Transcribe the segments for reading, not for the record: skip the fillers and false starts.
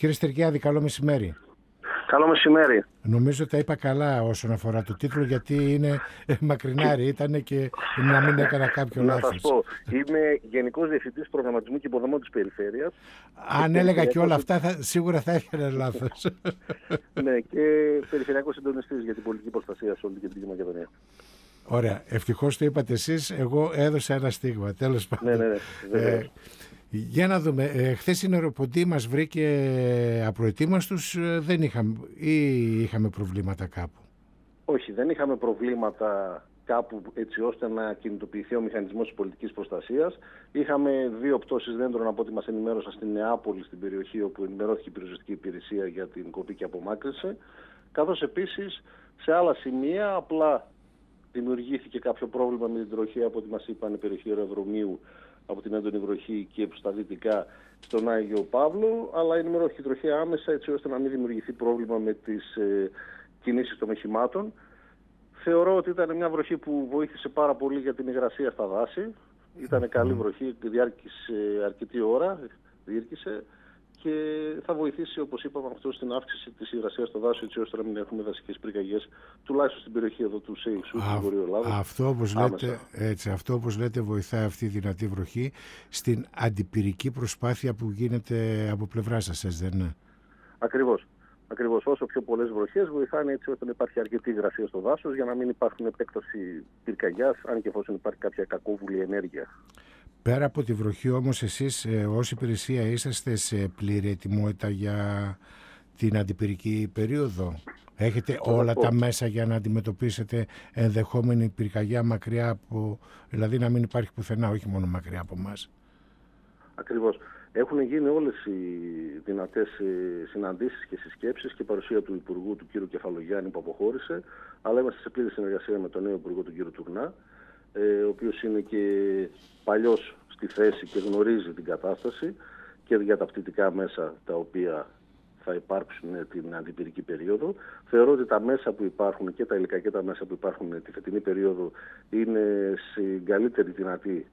Κύριε Στεριάδη, καλό μεσημέρι. Καλό μεσημέρι. Νομίζω τα είπα καλά όσον αφορά το τίτλο, γιατί είναι μακρινάρι ήταν και να μην έκανα κάποιο λάθος. Να σας πω, είμαι Γενικός Διευθυντής Προγραμματισμού και Υποδομών της Περιφέρειας. Αν έλεγα και όλα αυτά, σίγουρα θα έκανα λάθος. Ναι, και Περιφερειακός Συντονιστής για την πολιτική προστασία σε όλη την Κεντρική Μακεδονία. Ωραία. Ευτυχώς το είπατε εσείς, εγώ έδωσα ένα στίγμα. Τέλος πάντων. Ναι. Για να δούμε. Χθες η νεροποντή μας βρήκε απροετοίμαστους, δεν είχαμε προβλήματα κάπου? Όχι, δεν είχαμε προβλήματα κάπου έτσι ώστε να κινητοποιηθεί ο μηχανισμός της πολιτικής προστασίας. Είχαμε 2 πτώσεις δέντρων από ό,τι μας ενημέρωσαν στην Νεάπολη, στην περιοχή όπου ενημερώθηκε η πυροσβεστική υπηρεσία για την κοπή και απομάκρυνση. Καθώς επίσης σε άλλα σημεία απλά δημιουργήθηκε κάποιο πρόβλημα με την τροχία από ό,τι μας είπαν η περιοχή αεροδρομίου από την έντονη βροχή και προς τα δυτικά στον Άγιο Παύλο, αλλά ενημερώθηκε η τροχία άμεσα έτσι ώστε να μην δημιουργηθεί πρόβλημα με τις κινήσεις των οχημάτων. Θεωρώ ότι ήταν μια βροχή που βοήθησε πάρα πολύ για την υγρασία στα δάση. Ήταν καλή βροχή, διάρκησε αρκετή ώρα, διήρκησε και θα βοηθήσει, όπως είπαμε, αυτό στην αύξηση της υγρασίας στο δάσο, έτσι ώστε να μην έχουμε δασικές πυρκαγιές, τουλάχιστον στην περιοχή εδώ του ΣΕΙΞΟΥ, στην Βορειοελλάδα. Αυτό, όπως λέτε, βοηθάει αυτή η δυνατή βροχή στην αντιπυρική προσπάθεια που γίνεται από πλευρά σας, δεν είναι? Ακριβώς. Όσο πιο πολλές βροχές βοηθάνε έτσι ώστε να υπάρχει αρκετή υγρασία στο δάσος για να μην υπάρχουν επέκταση πυρκαγιάς, αν και εφόσον υπάρχει κάποια κακόβουλη ενέργεια. Πέρα από τη βροχή όμως, εσείς ως υπηρεσία είσαστε σε πλήρη ετοιμότητα για την αντιπυρική περίοδο? Έχετε όλα τα μέσα για να αντιμετωπίσετε ενδεχόμενη πυρκαγιά μακριά από, δηλαδή να μην υπάρχει πουθενά, όχι μόνο μακριά από εμάς? Ακριβώς. Έχουν γίνει όλες οι δυνατές συναντήσεις και συσκέψεις και παρουσία του Υπουργού, του κ. Κεφαλογιάννη, που αποχώρησε, αλλά είμαστε σε πλήρη συνεργασία με τον νέο Υπουργό, τον κ. Τουρνά, ο οποίος είναι και παλιός στη θέση και γνωρίζει την κατάσταση και για τα πτυτικά μέσα τα οποία θα υπάρξουν την αντιπυρική περίοδο. Θεωρώ ότι τα μέσα που υπάρχουν και τα υλικά και τα μέσα που υπάρχουν τη φετινή περίοδο είναι στην καλύτερη δυνατή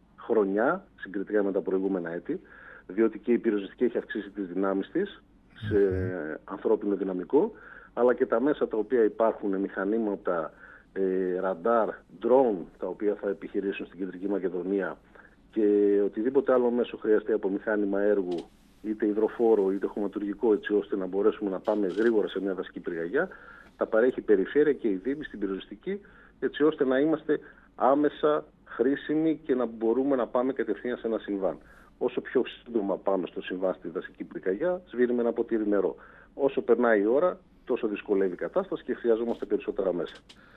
χρονιά συγκριτικά με τα προηγούμενα έτη, διότι και η πυροσβεστική έχει αυξήσει τις δυνάμεις της σε ανθρώπινο δυναμικό, αλλά και τα μέσα τα οποία υπάρχουν, μηχανήματα, ραντάρ, ντρόουν, τα οποία θα επιχειρήσουν στην Κεντρική Μακεδονία και οτιδήποτε άλλο μέσο χρειαστεί από μηχάνημα έργου, είτε υδροφόρο είτε χωματουργικό, έτσι ώστε να μπορέσουμε να πάμε γρήγορα σε μια δασική πυρκαγιά, τα παρέχει η περιφέρεια και η Δήμη στην πυροσβεστική, έτσι ώστε να είμαστε άμεσα χρήσιμοι και να μπορούμε να πάμε κατευθείαν σε ένα συμβάν. Όσο πιο σύντομα πάμε στο συμβάν στη δασική πυρκαγιά, σβήνουμε ένα ποτήρι νερό. Όσο περνάει η ώρα, τόσο δυσκολεύει η κατάσταση και χρειαζόμαστε περισσότερα μέσα.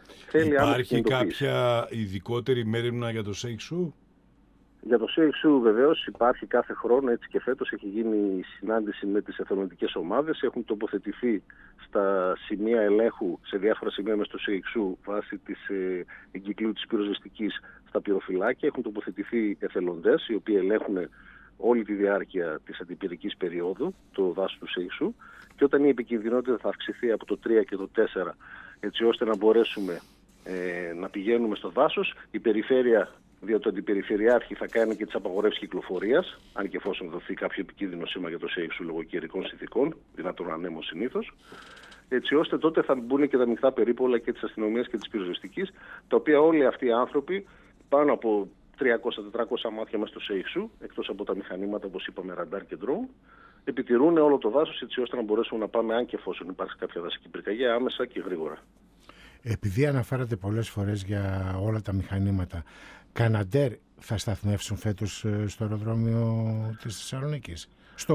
Υπάρχει κάποια ειδικότερη μέρημνα για το ΣΕΙΞΟΥ? Για το ΣΕΙΞΟΥ βεβαίως υπάρχει κάθε χρόνο, έτσι και φέτος έχει γίνει συνάντηση με τις εθελοντικές ομάδες. Έχουν τοποθετηθεί στα σημεία ελέγχου, σε διάφορα σημεία μες στο ΣΕΙΞΟΥ, βάσει της εγκυκλίου της πυροσβεστικής στα πυροφυλάκια. Έχουν τοποθετηθεί εθελοντές, οι οποίοι ελέγχουν όλη τη διάρκεια της αντιπυρικής περίοδου, το δάσος του ΣΕΙΞΟΥ, και όταν η επικινδυνότητα θα αυξηθεί από το 3 και το 4, έτσι ώστε να μπορέσουμε να πηγαίνουμε στο δάσος, η περιφέρεια, διότι το αντιπεριφερειάρχη θα κάνει και τις απαγορεύσεις κυκλοφορίας, αν και εφόσον δοθεί κάποιο επικίνδυνο σήμα για το ΣΕΙΞΟΥ λόγω καιρικών συνθηκών, δυνατόν ανέμων συνήθως, έτσι ώστε τότε θα μπουν και τα μειχτά περίπολα και της αστυνομίας και της πυροσβεστικής, τα οποία όλοι αυτοί οι άνθρωποι, πάνω από 300-400 μάτια μέσα στο ΣΕΙΞΟΥ, εκτός από τα μηχανήματα, όπως είπαμε, ραντάρ και ντρόουν, επιτηρούν όλο το δάσος έτσι ώστε να μπορέσουμε να πάμε, αν και εφόσον υπάρξει κάποια δασική πυρκαγιά, άμεσα και γρήγορα. Επειδή αναφέρατε πολλές φορές για όλα τα μηχανήματα, Καναντέρ θα σταθμεύσουν φέτος στο αεροδρόμιο της Θεσσαλονίκης?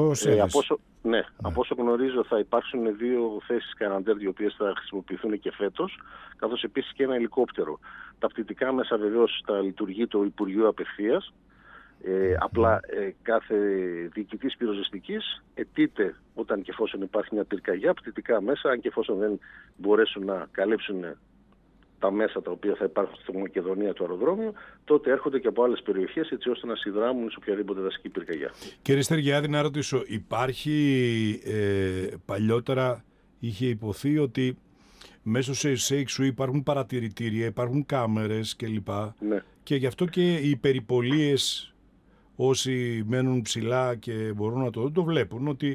Από όσο γνωρίζω θα υπάρξουν 2 θέσεις Καναντέρ, οι οποίες θα χρησιμοποιηθούν και φέτος, καθώς επίσης και ένα ελικόπτερο. Τα πτυτικά μέσα βεβαίως θα λειτουργεί το Υπουργείο απευθείας. Απλά κάθε διοικητής πυροσβεστικής αιτείται, όταν και εφόσον υπάρχει μια πυρκαγιά, πτυτικά μέσα, αν και εφόσον δεν μπορέσουν να καλύψουν τα μέσα τα οποία θα υπάρχουν στη Μακεδονία του αεροδρόμιου, τότε έρχονται και από άλλες περιοχές, έτσι ώστε να συνδράμουν σε οποιαδήποτε δασική πυρκαγιά. Κύριε Στεριάδη, να ρωτήσω, υπάρχει παλιότερα είχε υποθεί ότι μέσω σε ΣΕΙΞΟΥ υπάρχουν παρατηρητήρια, υπάρχουν κάμερες κλπ. Ναι. Και γι' αυτό και οι περιπολίες, όσοι μένουν ψηλά και μπορούν να το δουν, το βλέπουν ότι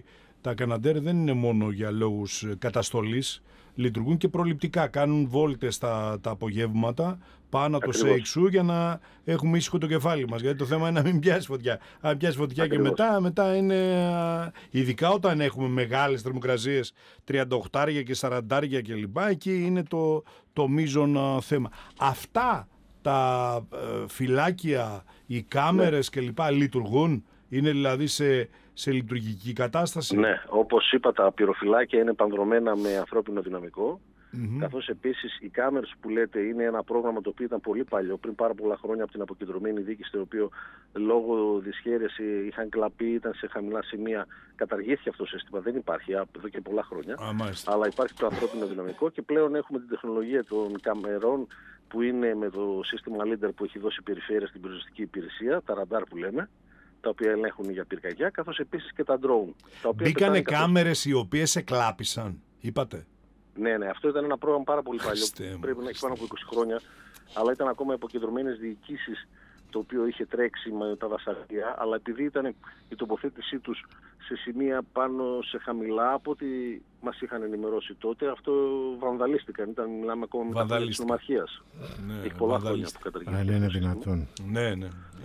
τα Καναντέρ δεν είναι μόνο για λόγους καταστολής, λειτουργούν και προληπτικά. Κάνουν βόλτες τα απογεύματα πάνω από το Σέιξου για να έχουμε ήσυχο το κεφάλι μας. Γιατί το θέμα είναι να μην πιάσει φωτιά. Αν πιάσει φωτιά και μετά είναι. Ειδικά όταν έχουμε μεγάλες θερμοκρασίες, 38 και 40 κλπ. Εκεί είναι το μείζον θέμα. Αυτά τα φυλάκια, οι κάμερες κλπ. Λειτουργούν. Είναι δηλαδή σε λειτουργική κατάσταση. Ναι, όπως είπα, τα πυροφυλάκια είναι πανδρομένα με ανθρώπινο δυναμικό. Καθώς επίσης οι κάμερες που λέτε είναι ένα πρόγραμμα το οποίο ήταν πολύ παλιό, πριν πάρα πολλά χρόνια από την αποκεντρωμένη διοίκηση, το οποίο λόγω δυσχέρειας είχαν κλαπεί, ήταν σε χαμηλά σημεία. Καταργήθηκε αυτό το σύστημα, δεν υπάρχει εδώ και πολλά χρόνια. Αλλά υπάρχει το ανθρώπινο δυναμικό και πλέον έχουμε την τεχνολογία των καμερών που είναι με το σύστημα Leader που έχει δώσει η περιφέρεια στην πυροσβεστική υπηρεσία, τα ραντάρ που λέμε, τα οποία ελέγχουν για πυρκαγιά, καθώς επίσης και τα drone. Μπήκανε κάμερες οι οποίες εκλάπησαν, είπατε. Ναι, αυτό ήταν ένα πρόγραμμα πάρα πολύ παλιό. Πρέπει να έχει πάνω από 20 χρόνια, αλλά ήταν ακόμα υποκεντρωμένες διοικήσεις, το οποίο είχε τρέξει με τα δασαρία, αλλά επειδή ήταν η τοποθέτησή τους σε σημεία πάνω σε χαμηλά από ό,τι μας είχαν ενημερώσει τότε, αυτό βανδαλίστηκαν. Μιλάμε ακόμα μετά της νομαρχίας. Έχει πολλά χρόνια που καταργήθηκε. Αν είναι δυνατόν. Ναι.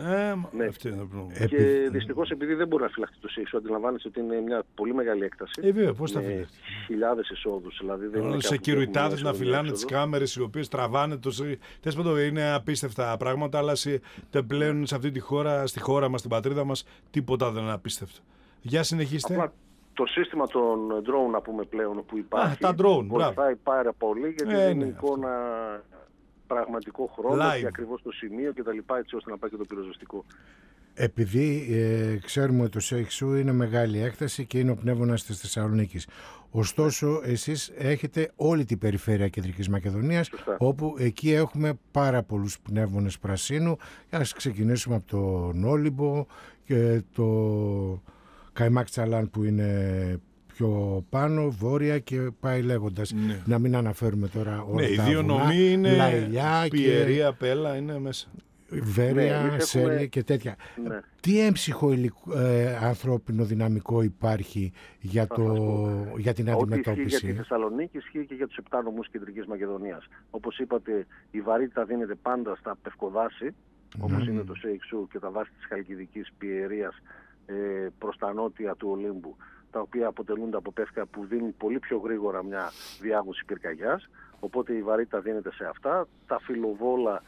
Και δυστυχώς επειδή δεν μπορεί να φυλαχτεί το Σέιξου, αντιλαμβάνεσαι ότι είναι μια πολύ μεγάλη έκταση. Βέβαια, πώς θα φυλαχτεί. Χιλιάδες εισόδους. Δηλαδή σε κυρουιτάδες να φυλάνε τις κάμερες οι οποίες τραβάνε το Σέιξου. Είναι απίστευτα πράγματα, αλλά πλέον σε αυτή τη χώρα, στη χώρα μας, στην πατρίδα μας, τίποτα δεν είναι απίστευτο. Για συνεχίστε. Απλά το σύστημα των drone, να πούμε πλέον, που υπάρχει, τα drone, βοηθάει πάρα πολύ, γιατί δίνει εικόνα πραγματικό χρόνο και ακριβώς το σημείο κτλ. Έτσι ώστε να πάει και το πυροσβεστικό. Επειδή ξέρουμε ότι το Σέιξου είναι μεγάλη έκταση και είναι ο πνεύμονας της Θεσσαλονίκης. Ωστόσο, εσείς έχετε όλη την περιφέρεια Κεντρικής Μακεδονίας, Σωστά. όπου εκεί έχουμε πάρα πολλούς πνεύμονες πρασίνου. Ας ξεκινήσουμε από τον Όλυμπο και το Καϊμάκ Τσαλάν που είναι πιο πάνω, βόρεια και πάει λέγοντας. Ναι. Να μην αναφέρουμε τώρα όλα τα οι δύο βουνά, νομοί είναι Λαϊλιά, Πιερία, Πέλα είναι μέσα. Βέρεια, Σέλη και τέτοια. Ναι. Τι έμψυχο ανθρώπινο δυναμικό υπάρχει για την αντιμετώπιση? Ό,τι ισχύει για τη Θεσσαλονίκη ισχύει και για τους 7 νομούς Κεντρικής Μακεδονίας. Όπως είπατε, η βαρύτητα δίνεται πάντα στα πευκοδάση, όπως είναι το Σέιξου και τα δάση της Χαλκιδικής, Πιερίας, προς τα νότια του Ολύμπου, τα οποία αποτελούνται από πεύκα που δίνουν πολύ πιο γρήγορα μια διάγωση πυρκαγιάς. Οπότε η βαρύτητα δίνεται σε αυτά. Τα φιλοβόλα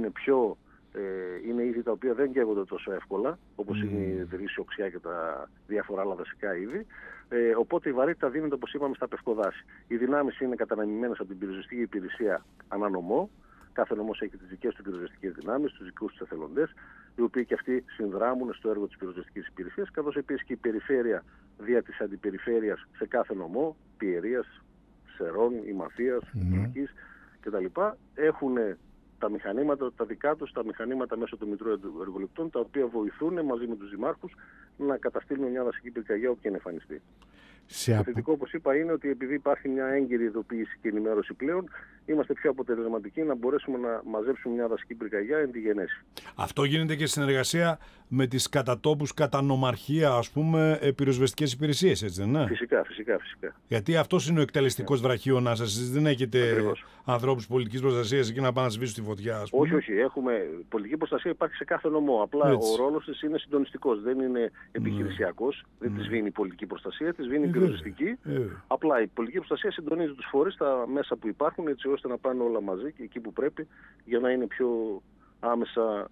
είναι είδη τα οποία δεν καίγονται τόσο εύκολα, όπως είναι η δρύση, οξιά και τα διάφορα άλλα δασικά είδη. Οπότε η βαρύτητα δίνεται, όπως είπαμε, στα πευκοδάση. Οι δυνάμεις είναι καταναμημένες από την πυροσβεστική υπηρεσία ανά νομό. Κάθε νομός έχει τις δικές του πυροσβεστικές δυνάμεις, τους δικούς τους εθελοντές, οι οποίοι και αυτοί συνδράμουν στο έργο της πυροσβεστικής υπηρεσίας, καθώς επίσης και η περιφέρεια δια της αντιπεριφέρειας σε κάθε νομό, Πιερίας, Σερών, Ημαθίας, Κυλικής κτλ. Έχουν τα μηχανήματα, τα δικά τους, τα μηχανήματα μέσω του Μητρώου Εργοληπτών, τα οποία βοηθούν μαζί με τους δημάρχους να καταστήλουν μια δασική πυρκαγιά όπου και εμφανιστεί. Το θετικό, όπως είπα, είναι ότι επειδή υπάρχει μια έγκυρη ειδοποίηση και ενημέρωση πλέον, είμαστε πιο αποτελεσματικοί να μπορέσουμε να μαζέψουμε μια δασική πυρκαγιά εν τη γενέση. Αυτό γίνεται και στη συνεργασία με τις κατατόπους, κατά νομαρχία, ας πούμε, πυροσβεστικές υπηρεσίες, έτσι δεν είναι? Φυσικά. Γιατί αυτός είναι ο εκτελεστικός βραχίωνας σας. Εσείς δεν έχετε ανθρώπους πολιτικής προστασίας εκεί να πάνε να σβήσουν τη φωτιά, ας πούμε. Όχι. Έχουμε πολιτική προστασία, υπάρχει σε κάθε νομό. Απλά ο ρόλος της είναι συντονιστικός, δεν είναι επιχειρησιακός. Δεν τη σβήνει η πολιτική προστασία, τη σβήνει η πυροσβεστική. Απλά η πολιτική προστασία συντονίζει τους φορείς, τα μέσα που υπάρχουν, έτσι ώστε να πάνε όλα μαζί και εκεί που πρέπει, για να είναι πιο άμεσα,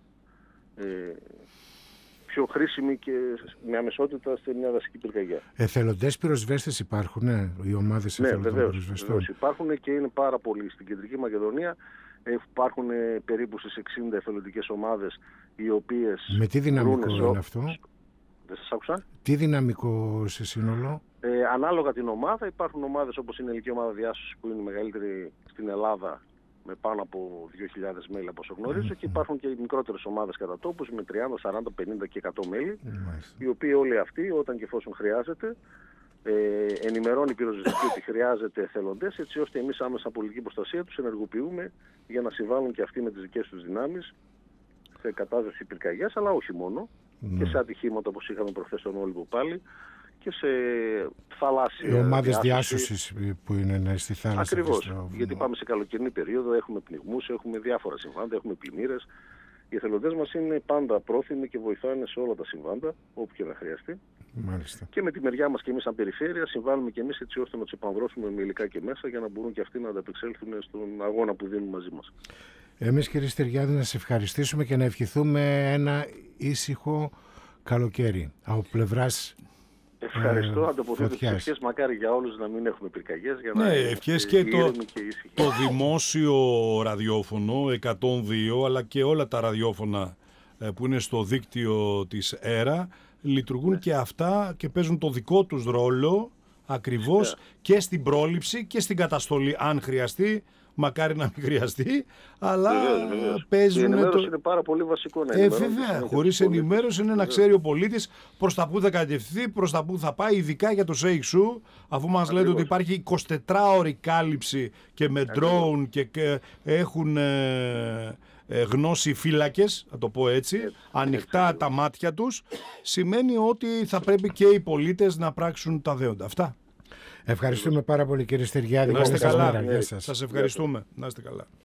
πιο χρήσιμη και με αμεσότητα σε μια δασική πυρκαγιά. Εθελοντές πυροσβέστες υπάρχουν, οι ομάδες εθελοντών πυροσβεστών? Βεβαίως υπάρχουν και είναι πάρα πολλοί στην Κεντρική Μακεδονία. Υπάρχουν περίπου στις 60 εθελοντικές ομάδες, οι οποίες... Με τι δυναμικό είναι αυτό? Δεν σας άκουσα. Τι δυναμικό σε σύνολο? Ανάλογα την ομάδα, υπάρχουν ομάδες όπως είναι η Ελληνική Ομάδα Διάσωσης, που είναι η μεγαλύτερη στην Ελλάδα, με πάνω από 2.000 μέλη από όσο γνωρίζω, και υπάρχουν και μικρότερες ομάδες κατά τόπους με 30, 40, 50 και 100 μέλη, οι οποίοι όλοι αυτοί, όταν και εφόσον χρειάζεται, ενημερώνει η πυροσβεστική ότι χρειάζεται εθελοντές, έτσι ώστε εμείς άμεσα πολιτική προστασία τους ενεργοποιούμε για να συμβάλλουν και αυτοί με τις δικές τους δυνάμεις σε κατάσταση πυρκαγιάς, αλλά όχι μόνο, και σε ατυχήματα όπως είχαμε προχθές στον Όλυμπο πάλι, και σε θαλάσσια. Οι ομάδες διάσωσης που είναι στη θάλασσα. Ακριβώς. Γιατί πάμε σε καλοκαιρινή περίοδο, έχουμε πνιγμούς, έχουμε διάφορα συμβάντα, έχουμε πλημμύρες. Οι εθελοντές μας είναι πάντα πρόθυμοι και βοηθάνε σε όλα τα συμβάντα, όπου και να χρειαστεί. Μάλιστα. Και με τη μεριά μας και εμείς σαν περιφέρεια συμβάλλουμε και εμείς έτσι ώστε να τους επανδρώσουμε με υλικά και μέσα για να μπορούν και αυτοί να ανταπεξέλθουν στον αγώνα που δίνουν μαζί μας. Εμείς, κύριε Στεριάδη, να σε ευχαριστήσουμε και να ευχηθούμε ένα ήσυχο καλοκαίρι από πλευράς. Ευχαριστώ. Ανταποδίδω τις ευχές, μακάρι για όλους να μην έχουμε πυρκαγιές. Για ναι, ευχές και το δημόσιο ραδιόφωνο 102, αλλά και όλα τα ραδιόφωνα που είναι στο δίκτυο της ΕΡΑ λειτουργούν και αυτά και παίζουν το δικό τους ρόλο ακριβώς και στην πρόληψη και στην καταστολή, αν χρειαστεί. Μακάρι να μην χρειαστεί, αλλά παίζουν. Η ενημέρωση είναι πάρα πολύ βασικό. Βέβαια, χωρίς ενημέρωση είναι να ξέρει ο πολίτης προς τα που θα κατευθυνθεί, προς τα που θα πάει, ειδικά για το ΣΕΙΞΟΥ, αφού μας λέτε ότι υπάρχει 24ωρη κάλυψη και με drone και έχουν γνώση φύλακες, να το πω έτσι, ανοιχτά τα μάτια τους, σημαίνει ότι θα πρέπει και οι πολίτες να πράξουν τα δέοντα. Αυτά. Ευχαριστούμε πάρα πολύ, κύριε Στεριάδη. Να είστε καλά. Σας ευχαριστούμε. Να είστε καλά.